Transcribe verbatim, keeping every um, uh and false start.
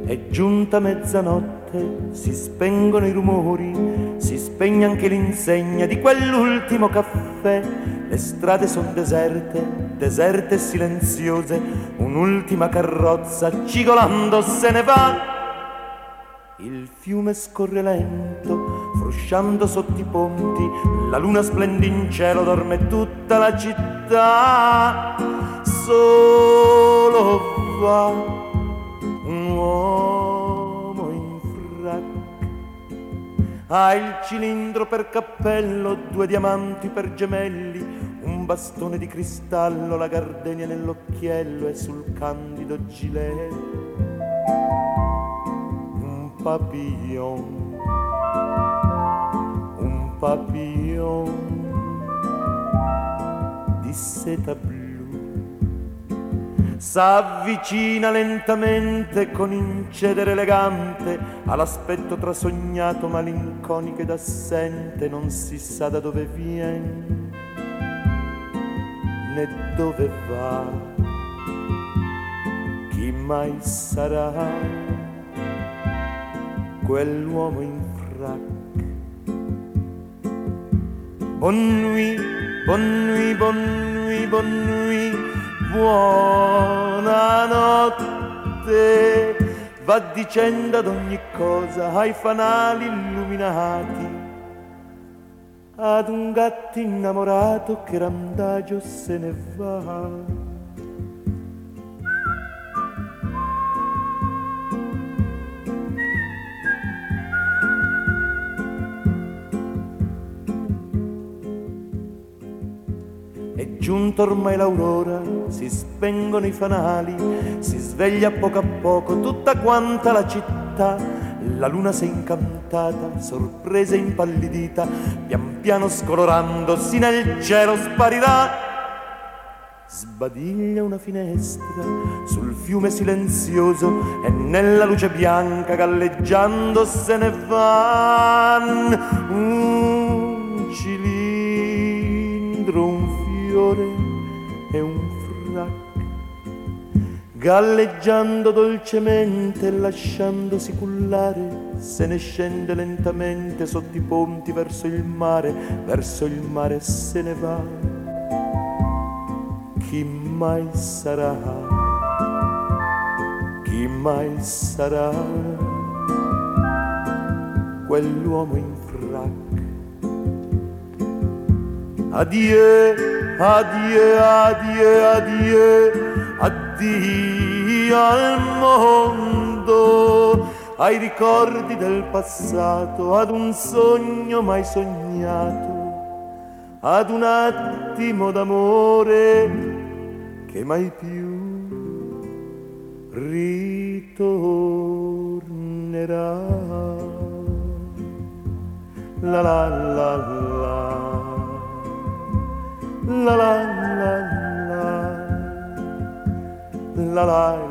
È giunta mezzanotte, si spengono i rumori, si spegne anche l'insegna di quell'ultimo caffè. Le strade son deserte, deserte e silenziose, un'ultima carrozza cigolando se ne va. Il fiume scorre lento, frusciando sotto i ponti, la luna splende in cielo, dorme tutta la città. Solo va un uomo in frac, ha il cilindro per cappello, due diamanti per gemelli, un bastone di cristallo, la gardenia nell'occhiello e sul candido gilet un papillon, un papillon di seta blu. S'avvicina lentamente con incedere elegante all'aspetto trasognato, malinconico ed assente, non si sa da dove viene né dove va. Chi mai sarà quell'uomo in frac? Bonne nuit, bonne nuit, bonne nuit, bonne nuit, buonanotte. Va dicendo ad ogni cosa ai fanali illuminati, ad un gatto innamorato che randagio se ne va. È giunta ormai l'aurora, si spengono i fanali, si sveglia a poco a poco tutta quanta la città. La luna s'è incantata, sorpresa e impallidita, pian piano scolorandosi nel cielo sparirà. Sbadiglia una finestra sul fiume silenzioso e nella luce bianca galleggiando se ne van un cilindro, un e un frac, galleggiando dolcemente e lasciandosi cullare, se ne scende lentamente sotto i ponti verso il mare, verso il mare se ne va. Chi mai sarà, chi mai sarà quell'uomo in frac? Adieu, adieu, adieu, adieu, addio al mondo, ai ricordi del passato, ad un sogno mai sognato, ad un attimo d'amore che mai più ritornerà. La la la la. La la la la, la la